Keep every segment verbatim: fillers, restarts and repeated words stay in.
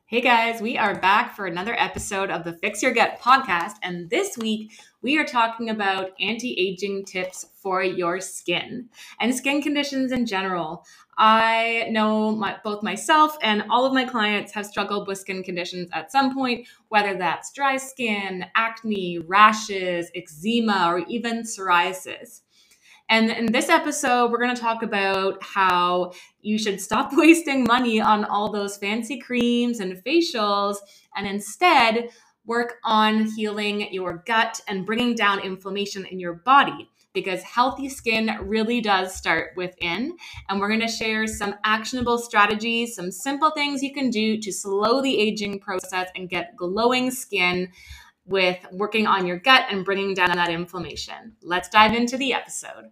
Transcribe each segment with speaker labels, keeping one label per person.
Speaker 1: Hey guys, we are back for another episode of the Fix Your Gut podcast. And this week we are talking about anti-aging tips for your skin and skin conditions in general. I know my, both myself and all of my clients have struggled with skin conditions at some point, whether that's dry skin, acne, rashes, eczema, or even psoriasis. And in this episode, we're going to talk about how you should stop wasting money on all those fancy creams and facials and instead work on healing your gut and bringing down inflammation in your body, because healthy skin really does start within. And we're going to share some actionable strategies, some simple things you can do to slow the aging process and get glowing skin with working on your gut and bringing down that inflammation. Let's dive into the episode.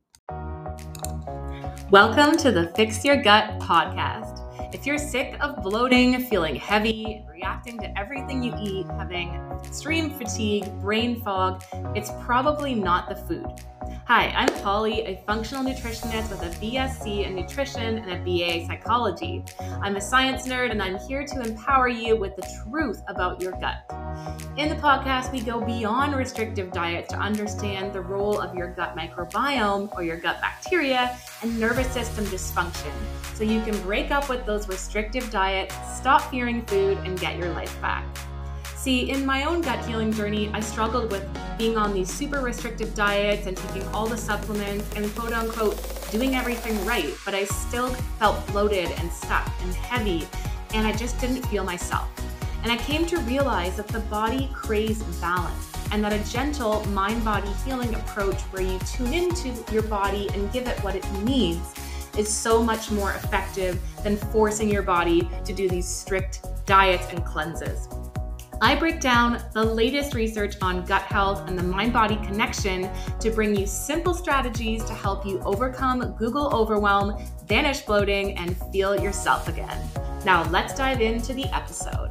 Speaker 1: Welcome to the Fix Your Gut podcast. If you're sick of bloating, feeling heavy, reacting to everything you eat, having extreme fatigue, brain fog, it's probably not the food. Hi, I'm Polly, a functional nutritionist with a B S c in nutrition and a B A psychology. I'm a science nerd and I'm here to empower you with the truth about your gut. In the podcast, we go beyond restrictive diets to understand the role of your gut microbiome or your gut bacteria and nervous system dysfunction, so you can break up with those restrictive diets, stop fearing food, and get your life back. See, in my own gut healing journey, I struggled with being on these super restrictive diets and taking all the supplements and quote unquote doing everything right, but I still felt bloated and stuck and heavy, and I just didn't feel myself. And I came to realize that the body craves balance, and that a gentle mind-body healing approach where you tune into your body and give it what it needs is so much more effective than forcing your body to do these strict diets and cleanses. I break down the latest research on gut health and the mind-body connection to bring you simple strategies to help you overcome Google overwhelm, vanish bloating, and feel yourself again. Now let's dive into the episode.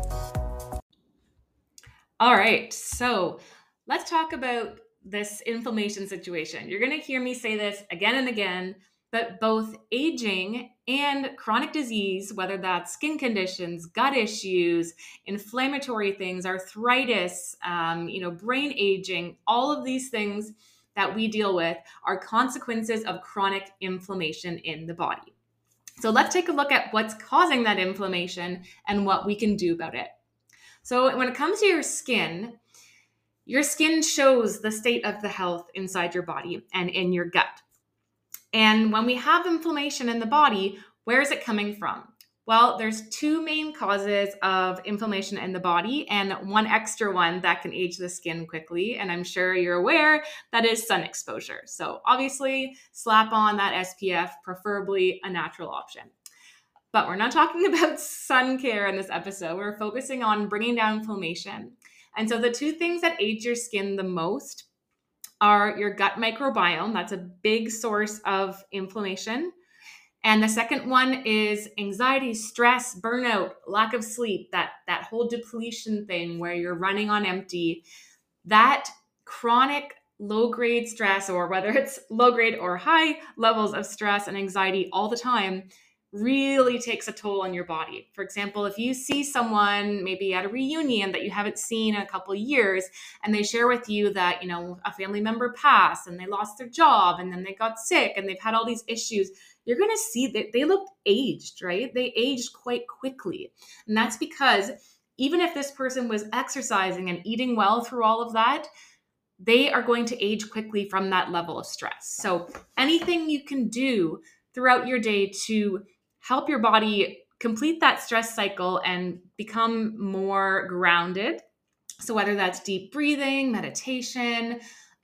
Speaker 1: All right, so let's talk about this inflammation situation. You're going to hear me say this again and again, but both aging and chronic disease, whether that's skin conditions, gut issues, inflammatory things, arthritis, um, you know, brain aging, all of these things that we deal with are consequences of chronic inflammation in the body. So let's take a look at what's causing that inflammation and what we can do about it. So when it comes to your skin, your skin shows the state of the health inside your body and in your gut. And when we have inflammation in the body, where is it coming from? Well, there's two main causes of inflammation in the body and one extra one that can age the skin quickly. And I'm sure you're aware that is sun exposure. So obviously slap on that S P F, preferably a natural option. But we're not talking about sun care in this episode. We're focusing on bringing down inflammation. And so the two things that age your skin the most are your gut microbiome. That's a big source of inflammation. And the second one is anxiety, stress, burnout, lack of sleep, that, that whole depletion thing where you're running on empty. That chronic low-grade stress, or whether it's low-grade or high levels of stress and anxiety all the time, really takes a toll on your body. For example, if you see someone maybe at a reunion that you haven't seen in a couple of years, and they share with you that, you know, a family member passed and they lost their job and then they got sick and they've had all these issues, you're going to see that they look aged, right? They aged quite quickly. And that's because even if this person was exercising and eating well through all of that, they are going to age quickly from that level of stress. So anything you can do throughout your day to help your body complete that stress cycle and become more grounded. So whether that's deep breathing, meditation,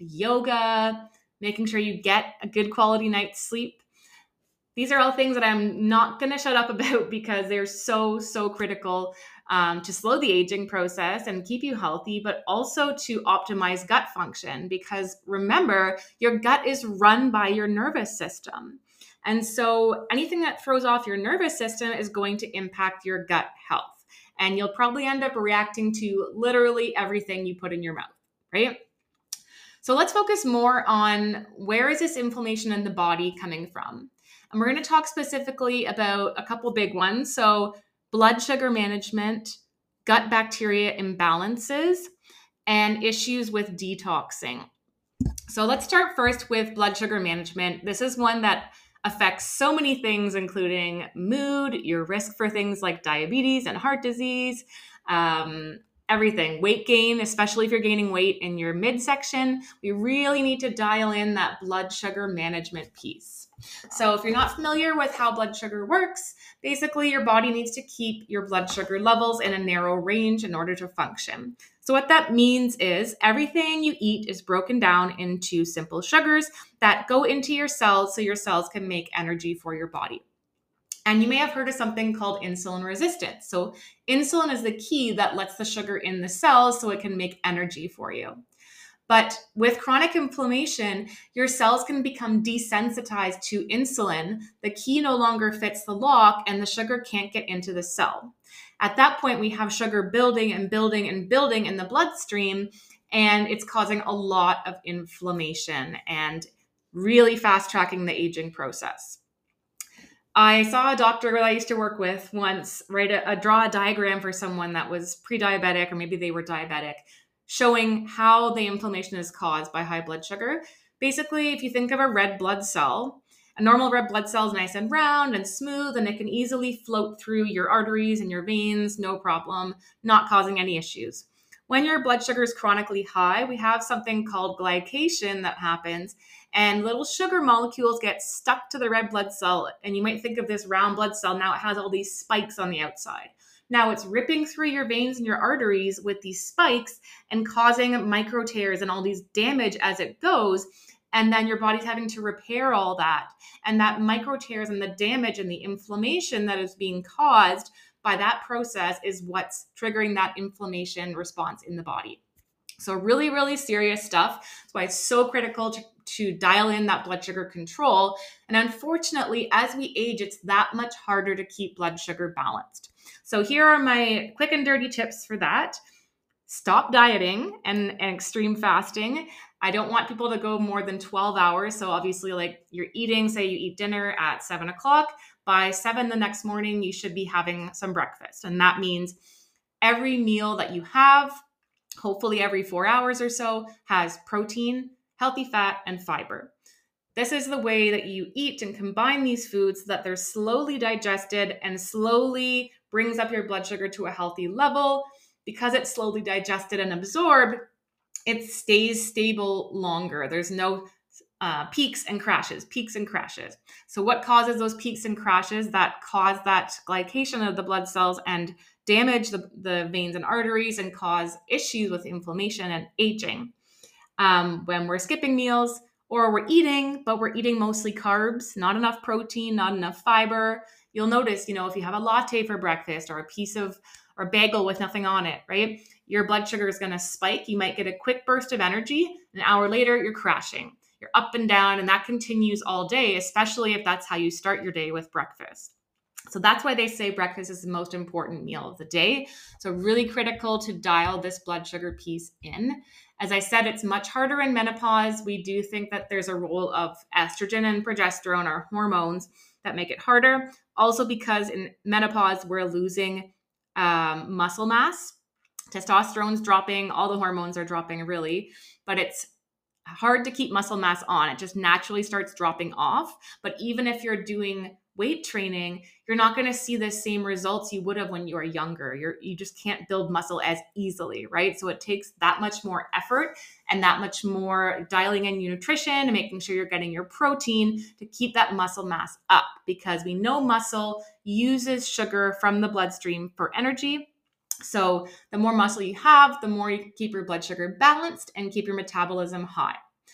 Speaker 1: yoga, making sure you get a good quality night's sleep. These are all things that I'm not going to shut up about because they're so, so critical um, to slow the aging process and keep you healthy, but also to optimize gut function. Because remember, your gut is run by your nervous system. And so anything that throws off your nervous system is going to impact your gut health. And you'll probably end up reacting to literally everything you put in your mouth, right? So let's focus more on where is this inflammation in the body coming from? And we're going to talk specifically about a couple big ones. So blood sugar management, gut bacteria imbalances, and issues with detoxing. So let's start first with blood sugar management. This is one that affects so many things, including mood, your risk for things like diabetes and heart disease, um, everything. Weight gain, especially if you're gaining weight in your midsection. We really need to dial in that blood sugar management piece. So if you're not familiar with how blood sugar works, basically your body needs to keep your blood sugar levels in a narrow range in order to function. So what that means is everything you eat is broken down into simple sugars that go into your cells so your cells can make energy for your body. And you may have heard of something called insulin resistance. So insulin is the key that lets the sugar in the cells so it can make energy for you. But with chronic inflammation, your cells can become desensitized to insulin. The key no longer fits the lock and the sugar can't get into the cell. At that point, we have sugar building and building and building in the bloodstream, and it's causing a lot of inflammation and really fast tracking the aging process. I saw a doctor that I used to work with once write a, a draw a diagram for someone that was pre-diabetic, or maybe they were diabetic, showing how the inflammation is caused by high blood sugar. Basically, if you think of a red blood cell, a normal red blood cell is nice and round and smooth, and it can easily float through your arteries and your veins, no problem, not causing any issues. When your blood sugar is chronically high, we have something called glycation that happens, and little sugar molecules get stuck to the red blood cell. And you might think of this round blood cell, now it has all these spikes on the outside. Now it's ripping through your veins and your arteries with these spikes and causing micro tears and all these damage as it goes. And then your body's having to repair all that. And that micro tears and the damage and the inflammation that is being caused by that process is what's triggering that inflammation response in the body. So really, really serious stuff. That's why it's so critical to, to dial in that blood sugar control. And unfortunately, as we age, it's that much harder to keep blood sugar balanced. So here are my quick and dirty tips for that. Stop dieting and, and extreme fasting. I don't want people to go more than twelve hours. So obviously, like you're eating, say you eat dinner at seven o'clock, by seven the next morning, you should be having some breakfast. And that means every meal that you have, hopefully every four hours or so, has protein, healthy fat, and fiber. This is the way that you eat and combine these foods so that they're slowly digested and slowly brings up your blood sugar to a healthy level. Because it's slowly digested and absorbed, it stays stable longer. There's no uh, peaks and crashes, peaks and crashes. So what causes those peaks and crashes that cause that glycation of the blood cells and damage the, the veins and arteries and cause issues with inflammation and aging? Um, when we're skipping meals or we're eating, but we're eating mostly carbs, not enough protein, not enough fiber. You'll notice, you know, if you have a latte for breakfast or a piece of or bagel with nothing on it, right? Your blood sugar is going to spike. You might get a quick burst of energy. An hour later, you're crashing. You're up and down, and that continues all day, especially if that's how you start your day with breakfast. So that's why they say breakfast is the most important meal of the day. So really critical to dial this blood sugar piece in. As I said, it's much harder in menopause. We do think that there's a role of estrogen and progesterone, our hormones, that make it harder. Also because in menopause, we're losing um, muscle mass. Testosterone's dropping, all the hormones are dropping really, but it's hard to keep muscle mass on. It just naturally starts dropping off. But even if you're doing weight training, you're not going to see the same results you would have when you were younger. You're, you just can't build muscle as easily, right? So it takes that much more effort and that much more dialing in your nutrition and making sure you're getting your protein to keep that muscle mass up, because we know muscle uses sugar from the bloodstream for energy. So the more muscle you have, the more you keep your blood sugar balanced and keep your metabolism high.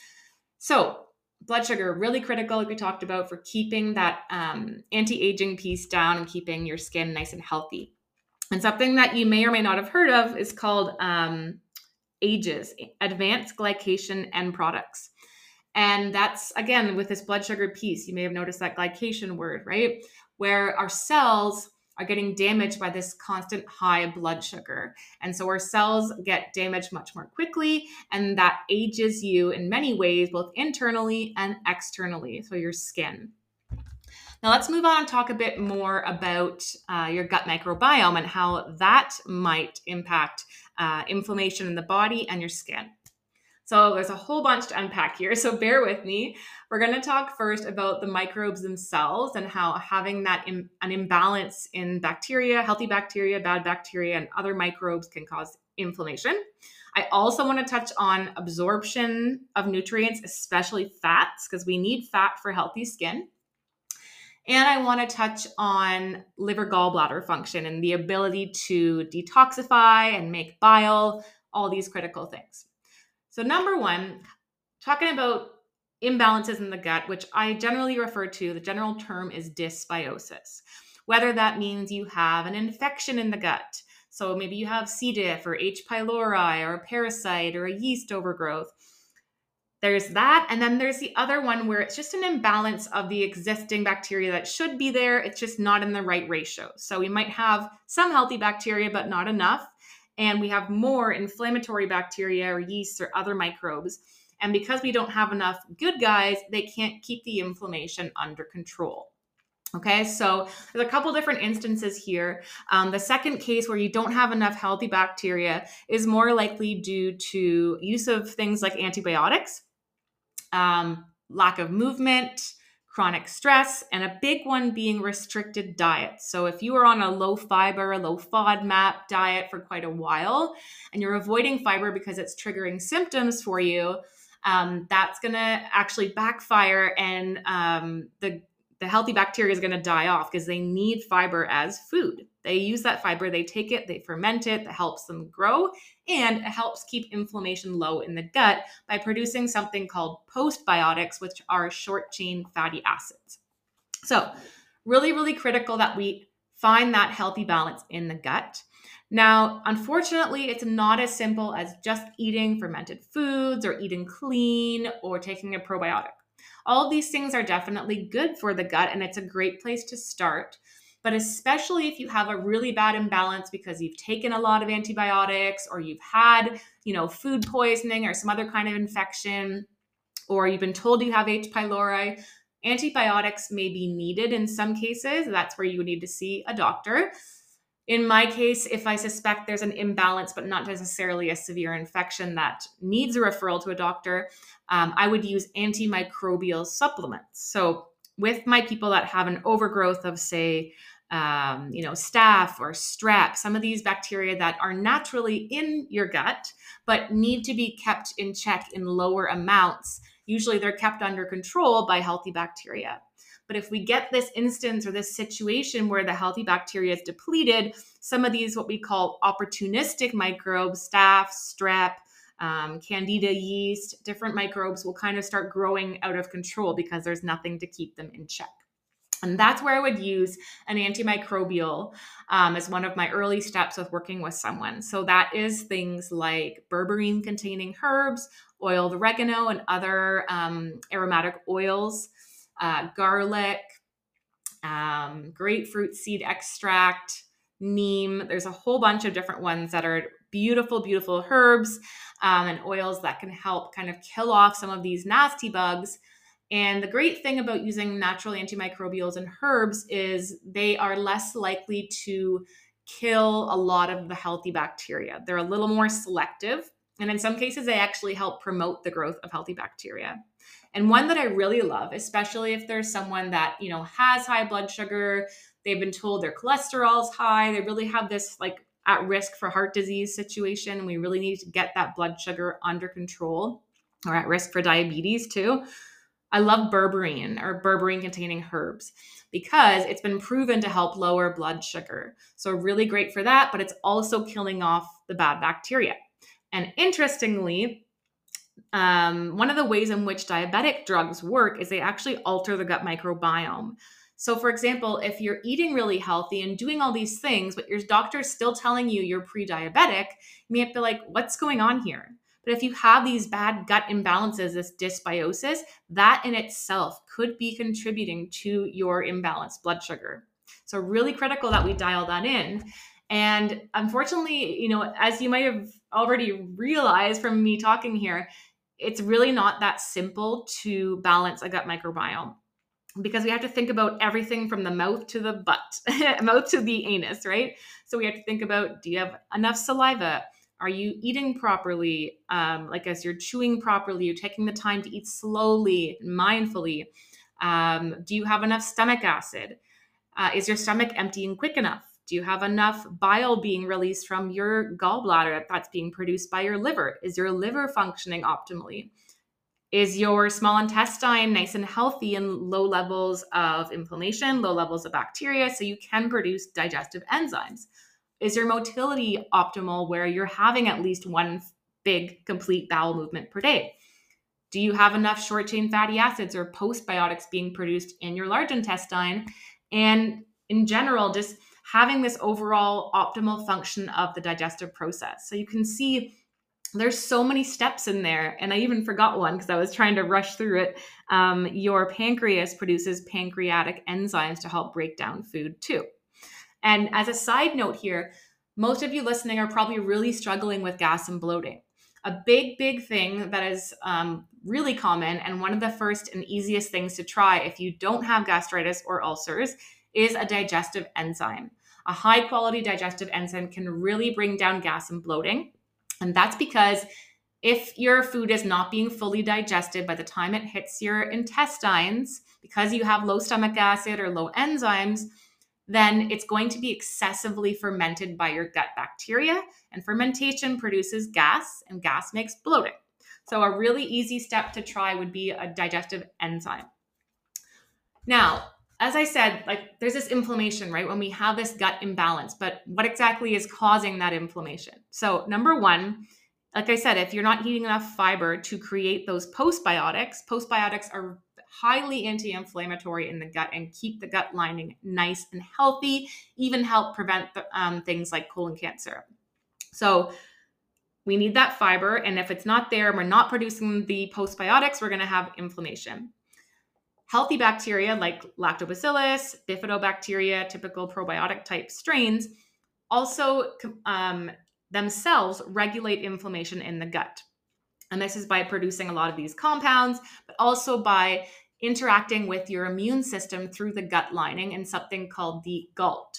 Speaker 1: So blood sugar, really critical, like we talked about, for keeping that um, anti-aging piece down and keeping your skin nice and healthy. And something that you may or may not have heard of is called um, A G Es, Advanced Glycation End Products. And that's, again, with this blood sugar piece, you may have noticed that glycation word, right? Where our cells are getting damaged by this constant high blood sugar. And so our cells get damaged much more quickly, and that ages you in many ways, both internally and externally, so your skin. Now let's move on and talk a bit more about uh, your gut microbiome and how that might impact uh, inflammation in the body and your skin. So there's a whole bunch to unpack here, so bear with me. We're going to talk first about the microbes themselves and how having that Im- an imbalance in bacteria, healthy bacteria, bad bacteria, and other microbes can cause inflammation. I also want to touch on absorption of nutrients, especially fats, because we need fat for healthy skin. And I want to touch on liver gallbladder function and the ability to detoxify and make bile, all these critical things. So number one, talking about imbalances in the gut, which I generally refer to, the general term is dysbiosis. Whether that means you have an infection in the gut, so maybe you have C. diff or H. pylori or a parasite or a yeast overgrowth. There's that. And then there's the other one where it's just an imbalance of the existing bacteria that should be there. It's just not in the right ratio. So we might have some healthy bacteria, but not enough. And we have more inflammatory bacteria or yeasts or other microbes. And because we don't have enough good guys, they can't keep the inflammation under control. Okay, so there's a couple different instances here. Um, the second case where you don't have enough healthy bacteria is more likely due to use of things like antibiotics, um, lack of movement, chronic stress, and a big one being restricted diet. So if you are on a low fiber, low FODMAP diet for quite a while, and you're avoiding fiber because it's triggering symptoms for you, um, that's going to actually backfire, and um, the the healthy bacteria is going to die off because they need fiber as food. They use that fiber, they take it, they ferment it, that helps them grow, and it helps keep inflammation low in the gut by producing something called postbiotics, which are short chain fatty acids. So really, really critical that we find that healthy balance in the gut. Now, unfortunately, it's not as simple as just eating fermented foods or eating clean or taking a probiotic. All of these things are definitely good for the gut, and it's a great place to start. But especially if you have a really bad imbalance because you've taken a lot of antibiotics, or you've had, you know, food poisoning or some other kind of infection, or you've been told you have H. pylori, antibiotics may be needed in some cases. That's where you would need to see a doctor. In my case, if I suspect there's an imbalance, but not necessarily a severe infection that needs a referral to a doctor, um, I would use antimicrobial supplements. So with my people that have an overgrowth of, say, um, you know, staph or strep, some of these bacteria that are naturally in your gut, but need to be kept in check in lower amounts, usually they're kept under control by healthy bacteria. But if we get this instance or this situation where the healthy bacteria is depleted, some of these, what we call opportunistic microbes, staph, strep, um, candida yeast, different microbes will kind of start growing out of control because there's nothing to keep them in check. And that's where I would use an antimicrobial um, as one of my early steps with working with someone. So that is things like berberine containing herbs, oiled oregano, and other um, aromatic oils. Uh, garlic, um, grapefruit seed extract, neem. There's a whole bunch of different ones that are beautiful, beautiful herbs um, and oils that can help kind of kill off some of these nasty bugs. And the great thing about using natural antimicrobials and herbs is they are less likely to kill a lot of the healthy bacteria. They're a little more selective. And in some cases, they actually help promote the growth of healthy bacteria. And one that I really love, especially if there's someone that, you know, has high blood sugar, they've been told their cholesterol's high, they really have this like at risk for heart disease situation. We really need to get that blood sugar under control, or at risk for diabetes too. I love berberine or berberine containing herbs because it's been proven to help lower blood sugar. So really great for that, but it's also killing off the bad bacteria. And interestingly, Um, one of the ways in which diabetic drugs work is they actually alter the gut microbiome. So for example, if you're eating really healthy and doing all these things, but your doctor's still telling you you're pre-diabetic, you may have to be like, what's going on here? But if you have these bad gut imbalances, this dysbiosis, that in itself could be contributing to your imbalanced blood sugar. So really critical that we dial that in. And unfortunately, you know, as you might have already realized from me talking here, it's really not that simple to balance a gut microbiome. because we have to think about everything from the mouth to the butt, mouth to the anus, right? So we have to think about, do you have enough saliva? Are you eating properly? Um, like as you're chewing properly, you're taking the time to eat slowly, mindfully. Um, do you have enough stomach acid? Uh, is your stomach emptying quick enough? Do you have enough bile being released from your gallbladder that's being produced by your liver? Is your liver functioning optimally? Is your small intestine nice and healthy and low levels of inflammation, low levels of bacteria, so you can produce digestive enzymes? Is your motility optimal where you're having at least one big complete bowel movement per day? Do you have enough short chain fatty acids or postbiotics being produced in your large intestine? And in general, just having this overall optimal function of the digestive process. So you can see there's so many steps in there. And I even forgot one because I was trying to rush through it. Um, your pancreas produces pancreatic enzymes to help break down food too. And as a side note here, most of you listening are probably really struggling with gas and bloating. A big, big thing that is um, really common, and one of the first and easiest things to try if you don't have gastritis or ulcers, is a digestive enzyme. A high quality digestive enzyme can really bring down gas and bloating. And that's because if your food is not being fully digested by the time it hits your intestines, because you have low stomach acid or low enzymes, then it's going to be excessively fermented by your gut bacteria. And fermentation produces gas, and gas makes bloating. So a really easy step to try would be a digestive enzyme. Now, as I said, like there's this inflammation, right? When we have this gut imbalance, but what exactly is causing that inflammation? So number one, like I said, if you're not eating enough fiber to create those postbiotics, postbiotics are highly anti-inflammatory in the gut and keep the gut lining nice and healthy, even help prevent the, um, things like colon cancer. So we need that fiber. And if it's not there, we're not producing the postbiotics, we're going to have inflammation. Healthy bacteria like lactobacillus, bifidobacteria, typical probiotic type strains also um, themselves regulate inflammation in the gut. And this is by producing a lot of these compounds, but also by interacting with your immune system through the gut lining in something called the GALT.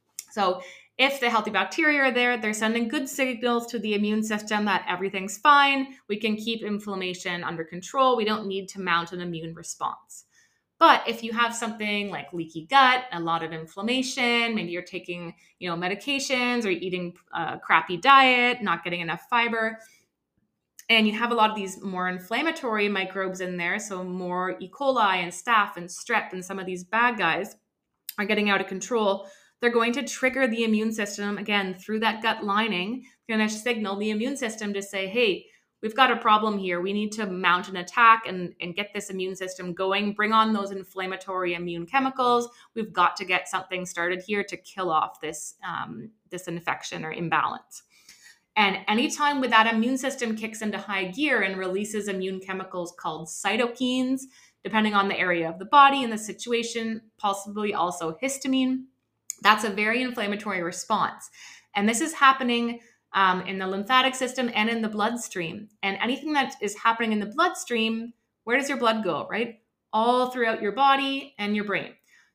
Speaker 1: So if the healthy bacteria are there, they're sending good signals to the immune system that everything's fine. We can keep inflammation under control. We don't need to mount an immune response. But if you have something like leaky gut, a lot of inflammation, maybe you're taking, you know, medications or eating a crappy diet, not getting enough fiber, and you have a lot of these more inflammatory microbes in there, so more E. coli and staph and strep and some of these bad guys are getting out of control, they're going to trigger the immune system, again, through that gut lining, going to signal the immune system to say, hey, we've got a problem here. We need to mount an attack and, and get this immune system going, bring on those inflammatory immune chemicals. We've got to get something started here to kill off this, um, this infection or imbalance. And anytime with that immune system kicks into high gear and releases immune chemicals called cytokines, depending on the area of the body and the situation, possibly also histamine, that's a very inflammatory response. And this is happening um, in the lymphatic system and in the bloodstream. And anything that is happening in the bloodstream, where does your blood go, right? All throughout your body and your brain.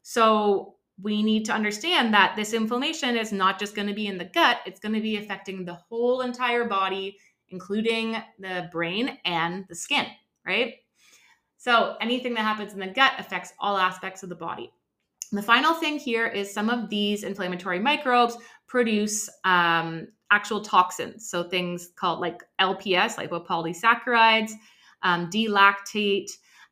Speaker 1: So we need to understand that this inflammation is not just going to be in the gut, it's going to be affecting the whole entire body, including the brain and the skin, right? So anything that happens in the gut affects all aspects of the body. And the final thing here is some of these inflammatory microbes produce um, actual toxins. So things called like L P S, lipopolysaccharides, um, D-lactate,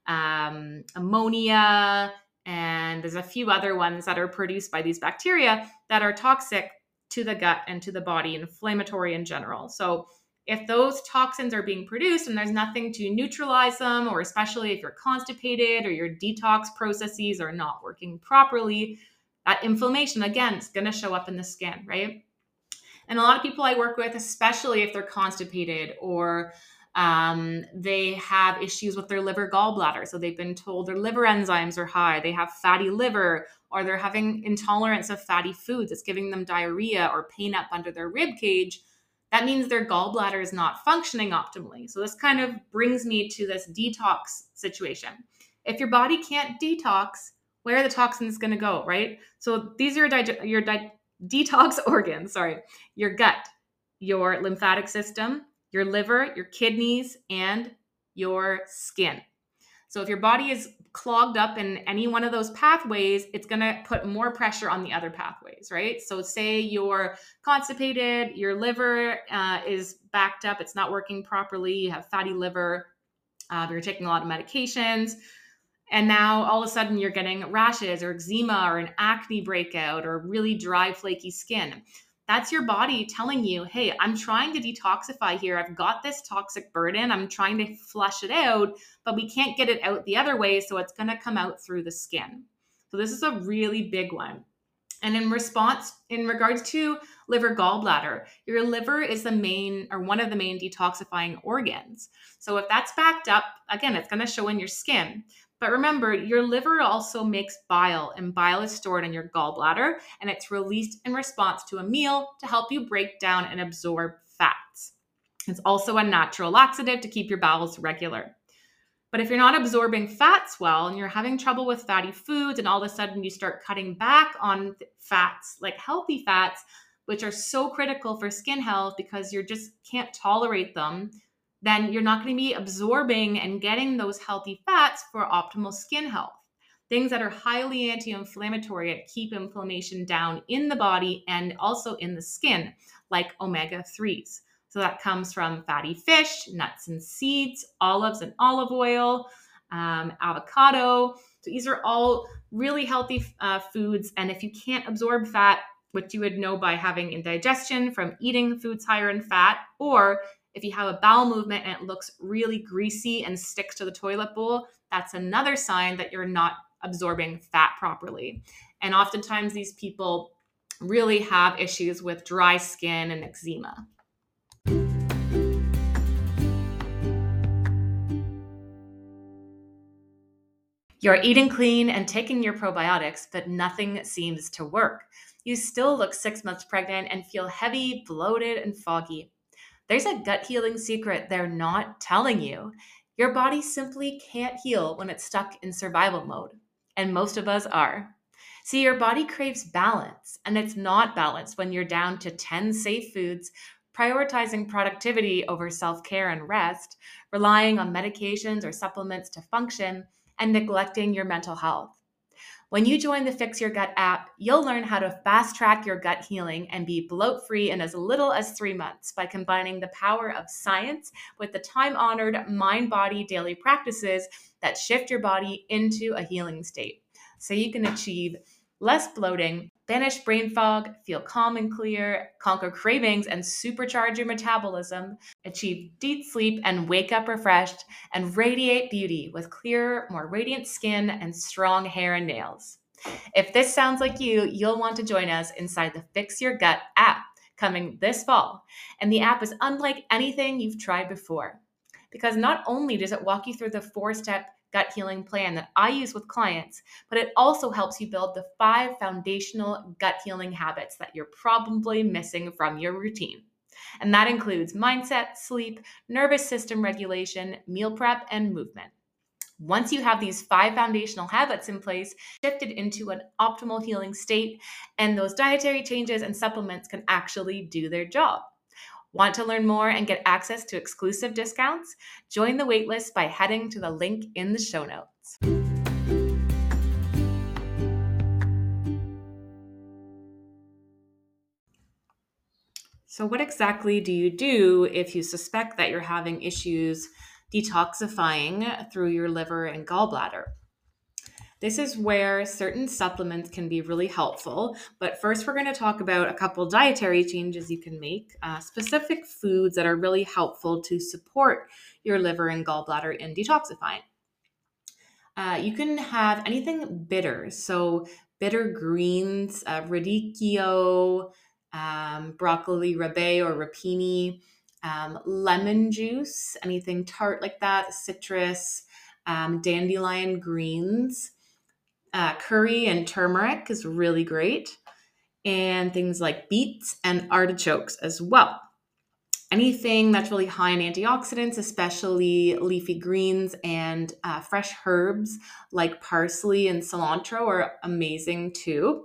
Speaker 1: um, ammonia, and there's a few other ones that are produced by these bacteria that are toxic to the gut and to the body, inflammatory in general. So if those toxins are being produced and there's nothing to neutralize them, or especially if you're constipated or your detox processes are not working properly, that inflammation, again, is going to show up in the skin, right? And a lot of people I work with, especially if they're constipated or um, they have issues with their liver gallbladder. So they've been told their liver enzymes are high, they have fatty liver, or they're having intolerance of fatty foods. It's giving them diarrhea or pain up under their rib cage. That means their gallbladder is not functioning optimally. So this kind of brings me to this detox situation. If your body can't detox, where are the toxins going to go, right? So these are your, dig- your di- detox organs, sorry, your gut, your lymphatic system, your liver, your kidneys, and your skin. So if your body is clogged up in any one of those pathways, it's going to put more pressure on the other pathways, right? So say you're constipated, your liver uh, is backed up, it's not working properly, you have fatty liver, uh, you're taking a lot of medications, and now all of a sudden you're getting rashes or eczema or an acne breakout or really dry, flaky skin. That's your body telling you, hey, I'm trying to detoxify here. I've got this toxic burden. I'm trying to flush it out, but we can't get it out the other way. So it's going to come out through the skin. So this is a really big one. And in response, in regards to liver gallbladder, your liver is the main or one of the main detoxifying organs. So if that's backed up, again, it's going to show in your skin. But remember, your liver also makes bile, and bile is stored in your gallbladder, and it's released in response to a meal to help you break down and absorb fats. It's also a natural laxative to keep your bowels regular. But if you're not absorbing fats well and you're having trouble with fatty foods and all of a sudden you start cutting back on fats, like healthy fats, which are so critical for skin health because you just can't tolerate them, then you're not going to be absorbing and getting those healthy fats for optimal skin health. Things that are highly anti-inflammatory that keep inflammation down in the body and also in the skin, like omega threes. So that comes from fatty fish, nuts and seeds, olives and olive oil, um, avocado. So these are all really healthy uh, foods. And if you can't absorb fat, which you would know by having indigestion from eating foods higher in fat, or if you have a bowel movement and it looks really greasy and sticks to the toilet bowl, that's another sign that you're not absorbing fat properly. And oftentimes these people really have issues with dry skin and eczema. You're eating clean and taking your probiotics, but nothing seems to work. You still look six months pregnant and feel heavy, bloated, and foggy. There's a gut healing secret they're not telling you. Your body simply can't heal when it's stuck in survival mode, and most of us are. See, your body craves balance, and it's not balanced when you're down to ten safe foods, prioritizing productivity over self care and rest, relying on medications or supplements to function, and neglecting your mental health. When you join the Fix Your Gut app, you'll learn how to fast track your gut healing and be bloat free in as little as three months by combining the power of science with the time honored mind body daily practices that shift your body into a healing state. So you can achieve less bloating, banish brain fog, feel calm and clear, conquer cravings, and supercharge your metabolism, achieve deep sleep and wake up refreshed, and radiate beauty with clearer, more radiant skin and strong hair and nails. If this sounds like you, you'll want to join us inside the Fix Your Gut app coming this fall. And the app is unlike anything you've tried before because not only does it walk you through the four-step gut healing plan that I use with clients, but it also helps you build the five foundational gut healing habits that you're probably missing from your routine. And that includes mindset, sleep, nervous system regulation, meal prep, and movement. Once you have these five foundational habits in place, shifted into an optimal healing state, and those dietary changes and supplements can actually do their job. Want to learn more and get access to exclusive discounts? Join the waitlist by heading to the link in the show notes. So what exactly do you do if you suspect that you're having issues detoxifying through your liver and gallbladder? This is where certain supplements can be really helpful. But first, we're going to talk about a couple dietary changes you can make, uh, specific foods that are really helpful to support your liver and gallbladder in detoxifying. Uh, you can have anything bitter. So, bitter greens, uh, radicchio, um, broccoli rabe or rapini, um, lemon juice, anything tart like that, citrus, um, dandelion greens. Uh, curry and turmeric is really great, and things like beets and artichokes as well. Anything that's really high in antioxidants, especially leafy greens and uh, fresh herbs like parsley and cilantro, are amazing too.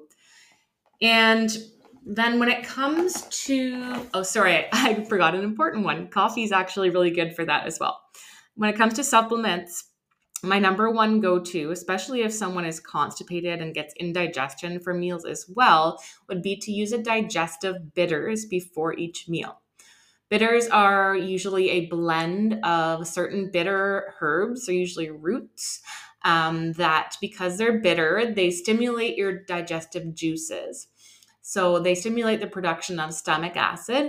Speaker 1: And then when it comes to, oh, sorry, I forgot an important one. Coffee is actually really good for that as well. When it comes to supplements, my number one go-to, especially if someone is constipated and gets indigestion for meals as well, would be to use a digestive bitters before each meal. Bitters are usually a blend of certain bitter herbs, they're usually roots, um, that because they're bitter, they stimulate your digestive juices. So they stimulate the production of stomach acid.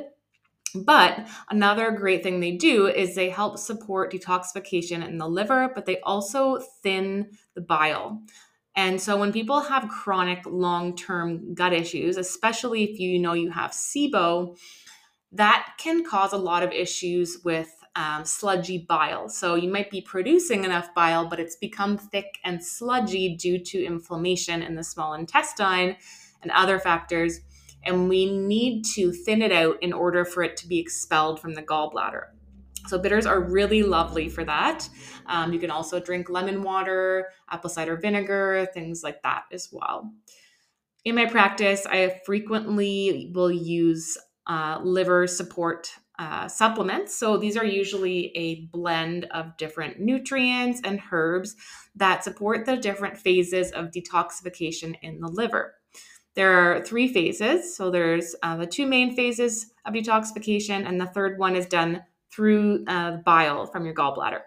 Speaker 1: But another great thing they do is they help support detoxification in the liver, but they also thin the bile. And so when people have chronic long-term gut issues, especially if you know you have SIBO, that can cause a lot of issues with um, sludgy bile. So you might be producing enough bile, but it's become thick and sludgy due to inflammation in the small intestine and other factors. And we need to thin it out in order for it to be expelled from the gallbladder. So bitters are really lovely for that. Um, you can also drink lemon water, apple cider vinegar, things like that as well. In my practice, I frequently will use uh, liver support uh, supplements. So these are usually a blend of different nutrients and herbs that support the different phases of detoxification in the liver. There are three phases. So there's uh, the two main phases of detoxification, and the third one is done through uh, bile from your gallbladder.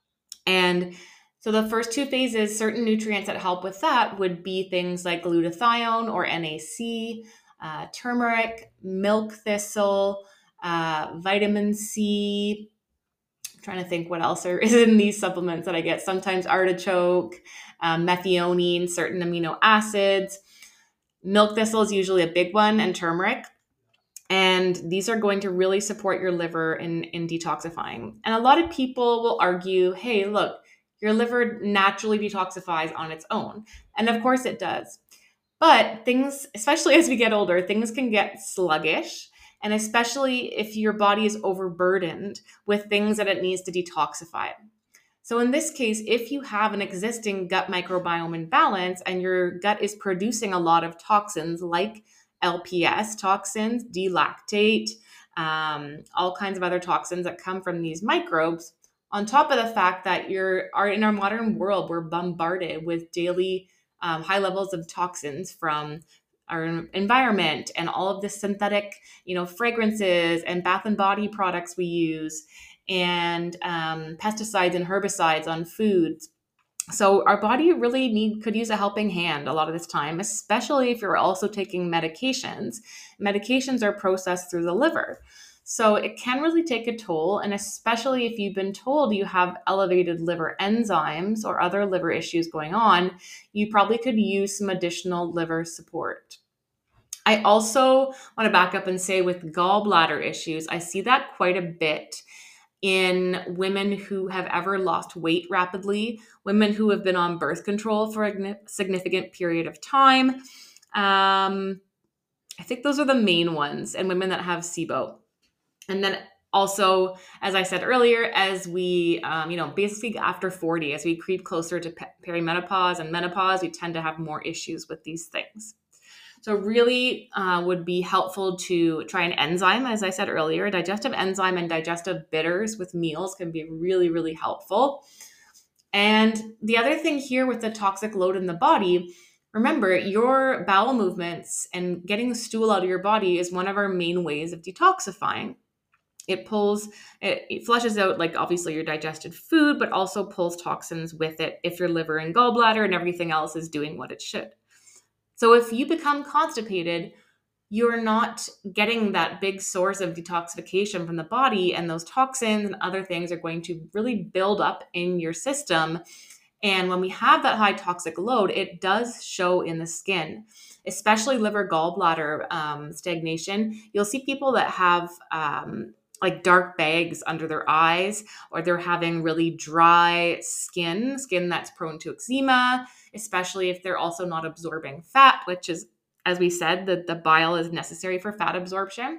Speaker 1: And so the first two phases, certain nutrients that help with that would be things like glutathione or N A C, uh, turmeric, milk thistle, uh, vitamin C. I'm trying to think what else are, is in these supplements that I get. Sometimes artichoke, um, methionine, certain amino acids. Milk thistle is usually a big one, and turmeric. And these are going to really support your liver in, in detoxifying. And a lot of people will argue, hey, look, your liver naturally detoxifies on its own. And of course it does. But things, especially as we get older, things can get sluggish. And especially if your body is overburdened with things that it needs to detoxify. So in this case, if you have an existing gut microbiome imbalance and your gut is producing a lot of toxins like L P S toxins, D-lactate, um, all kinds of other toxins that come from these microbes, on top of the fact that you're are in our modern world, we're bombarded with daily um, high levels of toxins from our environment and all of the synthetic, you know, fragrances and bath and body products we use, and um, pesticides and herbicides on foods. So our body really need could use a helping hand a lot of this time, especially if you're also taking medications. Medications are processed through the liver. So it can really take a toll, and especially if you've been told you have elevated liver enzymes or other liver issues going on, you probably could use some additional liver support. I also want to back up and say with gallbladder issues, I see that quite a bit in women who have ever lost weight rapidly, women who have been on birth control for a significant period of time. Um, I think those are the main ones, and women that have SIBO. And then also, as I said earlier, as we, um, you know, basically after forty, as we creep closer to pe- perimenopause and menopause, we tend to have more issues with these things. So really uh, would be helpful to try an enzyme. As I said earlier, digestive enzyme and digestive bitters with meals can be really, really helpful. And the other thing here with the toxic load in the body, remember your bowel movements and getting the stool out of your body is one of our main ways of detoxifying. It pulls, it, it flushes out, like obviously your digested food, but also pulls toxins with it if your liver and gallbladder and everything else is doing what it should. So if you become constipated, you're not getting that big source of detoxification from the body, and those toxins and other things are going to really build up in your system. And when we have that high toxic load, it does show in the skin, especially liver gallbladder um, stagnation. You'll see people that have um, like dark bags under their eyes, or they're having really dry skin, skin that's prone to eczema, especially if they're also not absorbing fat, which is, as we said, that the bile is necessary for fat absorption.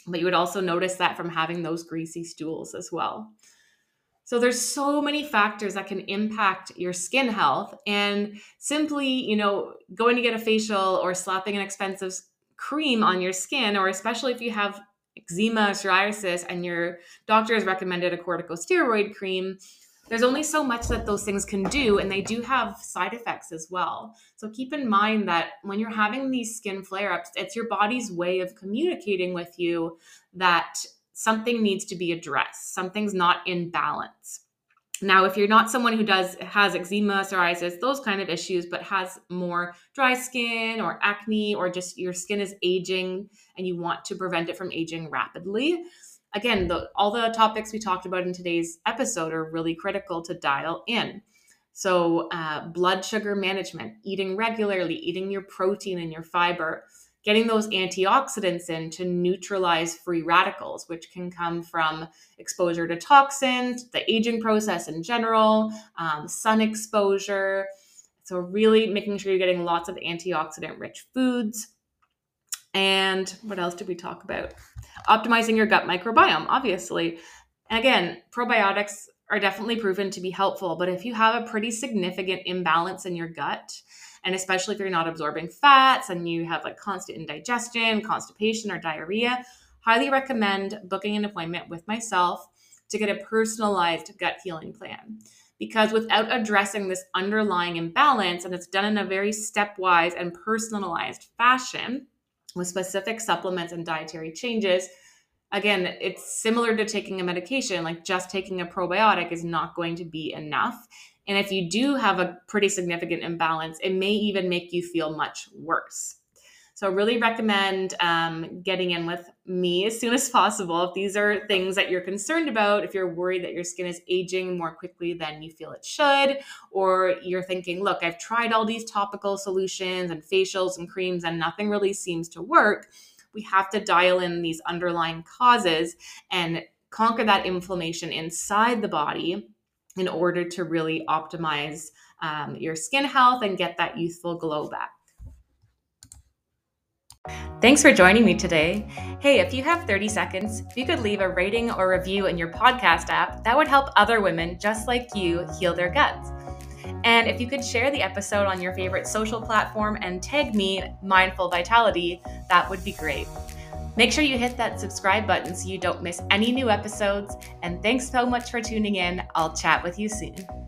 Speaker 1: but you would also notice that from having those greasy stools as well. So there's so many factors that can impact your skin health, and simply, you know, going to get a facial or slapping an expensive cream on your skin, or especially if you have eczema, psoriasis, and your doctor has recommended a corticosteroid cream, there's only so much that those things can do, and they do have side effects as well. So keep in mind that when you're having these skin flare-ups, it's your body's way of communicating with you that something needs to be addressed. Something's not in balance. Now, if you're not someone who does has eczema, psoriasis, those kind of issues, but has more dry skin or acne, or just your skin is aging and you want to prevent it from aging rapidly, again, the, all the topics we talked about in today's episode are really critical to dial in. So uh, blood sugar management, eating regularly, eating your protein and your fiber, getting those antioxidants in to neutralize free radicals, which can come from exposure to toxins, the aging process in general, um, sun exposure. So really making sure you're getting lots of antioxidant-rich foods. And what else did we talk about? Optimizing your gut microbiome, obviously. And again, probiotics are definitely proven to be helpful, but if you have a pretty significant imbalance in your gut, and especially if you're not absorbing fats and you have like constant indigestion, constipation, or diarrhea, highly recommend booking an appointment with myself to get a personalized gut healing plan. Because without addressing this underlying imbalance, and it's done in a very stepwise and personalized fashion with specific supplements and dietary changes, again, it's similar to taking a medication. Like just taking a probiotic is not going to be enough. And if you do have a pretty significant imbalance, it may even make you feel much worse. So really recommend um, getting in with me as soon as possible. If these are things that you're concerned about, if you're worried that your skin is aging more quickly than you feel it should, or you're thinking, look, I've tried all these topical solutions and facials and creams and nothing really seems to work, we have to dial in these underlying causes and conquer that inflammation inside the body in order to really optimize um, your skin health and get that youthful glow back. Thanks for joining me today. Hey, if you have thirty seconds, if you could leave a rating or review in your podcast app, that would help other women just like you heal their guts. And if you could share the episode on your favorite social platform and tag me, Mindful Vitality, that would be great. Make sure you hit that subscribe button so you don't miss any new episodes. And thanks so much for tuning in. I'll chat with you soon.